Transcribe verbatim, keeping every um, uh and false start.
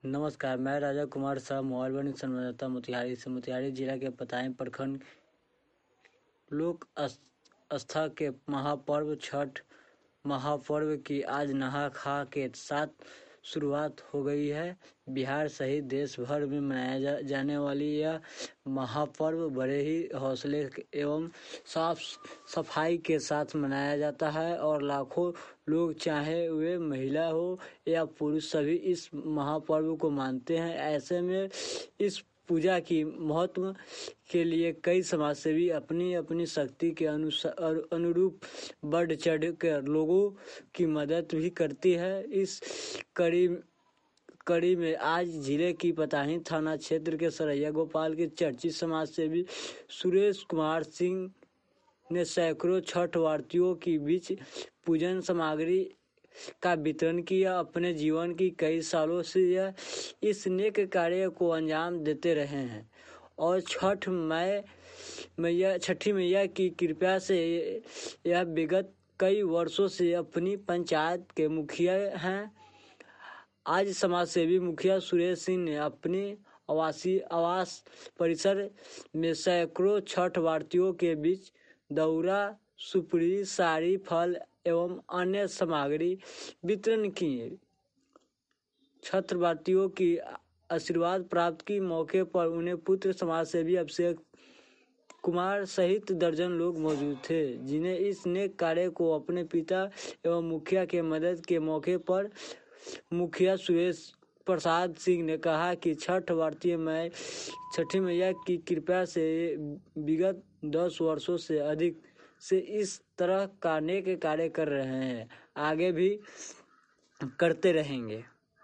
नमस्कार, मैं राजा कुमार शाह मोबाइल वाणिज्य संवाददाता मोतिहारी से। मोतिहारी जिला के पताही प्रखंड लोक आस्था के महापर्व छठ महापर्व की आज नहा खा के साथ शुरुआत हो गई है। बिहार सहित देश भर में मनाया जा, जाने वाली यह महापर्व बड़े ही हौसले एवं साफ सफाई के साथ मनाया जाता है और लाखों लोग, चाहे वे महिला हो या पुरुष, सभी इस महापर्व को मानते हैं। ऐसे में इस पूजा की महत्व के लिए कई समाजसेवी अपनी अपनी शक्ति के अनुसार अनुरूप बढ़ चढ़ कर लोगों की मदद भी करती है। इस कड़ी कड़ी में आज जिले की पताही थाना क्षेत्र के सरैया गोपाल के चर्चित समाजसेवी सुरेश कुमार सिंह ने सैकड़ों छठ व्रतियों के बीच पूजन सामग्री का वितरण किया। अपने जीवन की कई सालों से यह इस नेक कार्य को अंजाम देते रहे हैं और छठ मै मैया छठी मैया की कृपा से यह विगत कई वर्षों से अपनी पंचायत के मुखिया हैं। आज समाजसेवी मुखिया सुरेश सिंह ने अपने आवासीय आवास परिसर में सैकड़ों छठ व्रतियों के बीच दौरा, सुपड़ी, साड़ी, फल एवं अन्य सामग्री वितरण किए। छठ व्रतियों की आशीर्वाद प्राप्त के मौके पर उन्हें पुत्र समाजसेवी अभिषेक कुमार सहित दर्जन लोग मौजूद थे, जिन्हें इस नेक कार्य को अपने पिता एवं मुखिया के मदद के मौके पर मुखिया सुरेश प्रसाद सिंह ने कहा कि छठ व्रती मैं छठी मैया की कृपा से विगत दस वर्षों से अधिक से इस तरह का नेक कार्य कर रहे हैं, आगे भी करते रहेंगे।